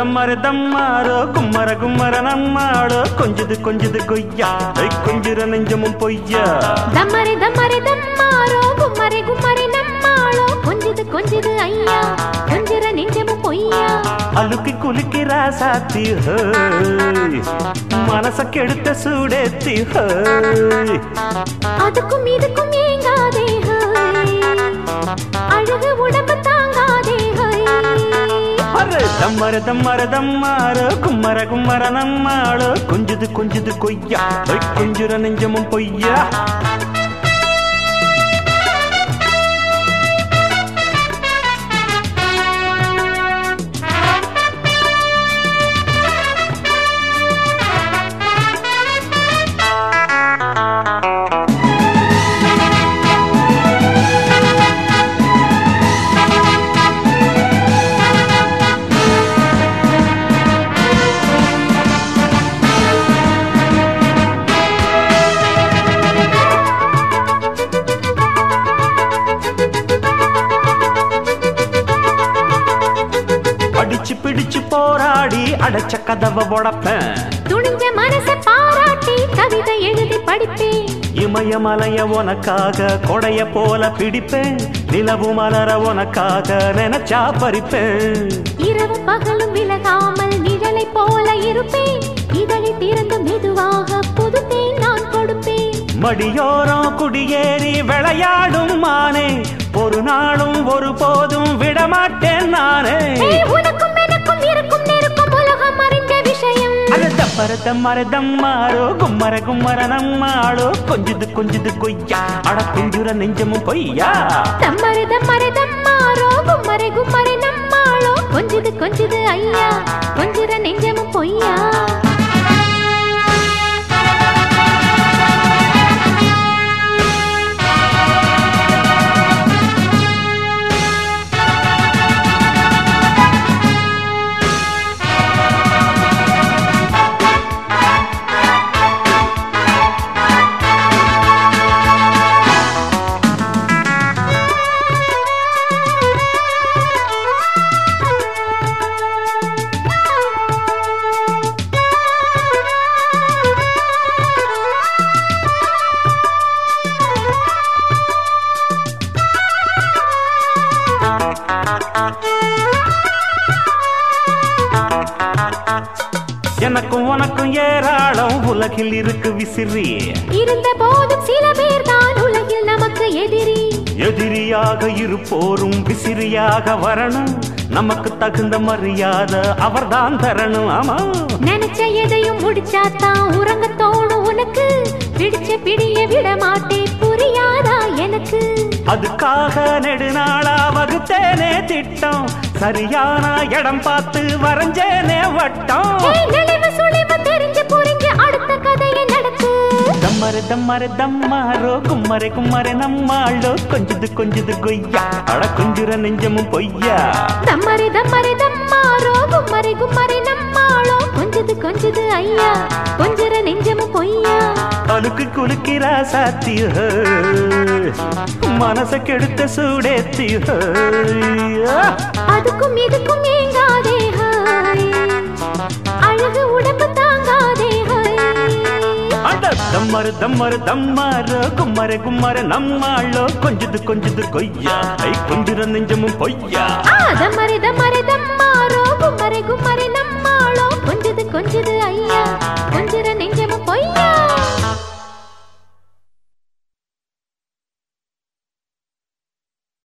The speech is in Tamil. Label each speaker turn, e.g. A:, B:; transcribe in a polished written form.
A: தம்மரு தம்மாரோ கும்மர கும்மர நம்மாளோ கொஞ்சது கொஞ்சது கொய்யா கொஞ்சுற நெஞ்சமும் பொய்யா
B: தம்மரு தம்மரு தம்மாரோ கும்மரை கும்மரை நம்மாளோ கொஞ்சது கொஞ்சது ஐயா கொஞ்சுற நெஞ்சமும் பொய்யா
A: அலுக்கி குலுக்கி ராசாத்தி மனச கெடுத்த சூடேத்தி
B: அதுக்கும் இதுக்கும் ஏங்காதே அழகு உடம்பு தாங்காதே
A: தம்மர தம்மர தம்மாரோ கும்மர கும்மர நம்மாளோ கொஞ்சது கொஞ்சது கொய்யா கொஞ்சுற நெஞ்சமும் பொய்யா பிடிச்சு போராடி அடைச்ச கதவை உடைப்பேன்
B: துணிஞ்ச மனச பாராட்டி கவிதை எழுதி படிப்பேன்
A: இமயமலைய உனக்காக கொடைய போல பிடிப்பேன் நிலவு மலர உனக்காக நினைச்சா பறிப்பேன்
B: இரவு பகலும் விலகாமல் நிழலை போல இருப்பேன் இதழை திறந்து மெதுவாக புதுப்பேன் நான் கொடுப்பேன்
A: மடியோரம் குடியேறி விளையாடும் மானே ஒரு நாளும் ஒரு போதும் விடமாட்டேன் நானே
B: உனக்கும் எனக்கும் இருக்கும் நெருக்கும் உலகம் அறிந்த விஷயம்
A: தம்மர தம்மாரோ கும்மர கும்மர நம்மாளோ கொஞ்சது கொஞ்சது கொய்யா அட கொஞ்சுற நெஞ்சமும் பொய்யா
B: தம்மர தம்மர தம்மாரோ கும்மரை கும்மரை நம்மாளோ கொஞ்சது கொஞ்சது ஐயா கொஞ்சுற நெஞ்சமும் பொய்யா
A: எனக்கும் உனக்கும் ஏராளம் உலகில் இருக்கு விசிறி
B: இருந்த போதும் சில பேர் தான் உலகில் நமக்கு எதிரி
A: எதிரியாக இருப்போரும் விசிறியாக வரணும் நமக்கு தகுந்த மரியாதை அவர்தான் தரணும் ஆமா
B: நினைச்ச எதையும் முடிச்சாத்தான் உறங்க தோணும் உனக்கு பிடிச்ச பிடிய விட மாட்டேன் புரியாதா எனக்கு
A: அதுக்காக நெடுநாளா வகுத்தேனே திட்டம் சரியான இடம் பார்த்து வரைஞ்சேனே வட்டம்
B: தெரிஞ்சு புரிஞ்சு அடுத்த கதையை நடக்கு
A: தம்மரு தம்மரு தம்மாரோ கும்மரை கும்மரை நம்மாளோ கொஞ்சது கொஞ்சது கொய்யா அட கொஞ்சுற நெஞ்சமும் பொய்யா
B: தம்மரு தம்மரு தம்மாரோ கும்மரை கும்மரை நம்மாளோ கொஞ்சது கொஞ்சது ஐயா கொஞ்சுற நெஞ்சமும் பொய்யா
A: அலுக்கு குலுக்கிறா சாத்தி மனச கெடுத்த சூடேத்தி
B: அதுக்கும் இதுக்கும் ஏங்காதே அழகு உடம்பு தாங்காதே
A: தம்மரு தம்மரு தம்மாரோ கும்மரை கும்மரை நம்மாளோ கொஞ்சது கொஞ்சது கொய்யா கொஞ்சுற நெஞ்சமும் பொய்யா
B: தம்மரு தம்மரு தம்மாரோ கும்மரை கும்மரை நம்மாளோ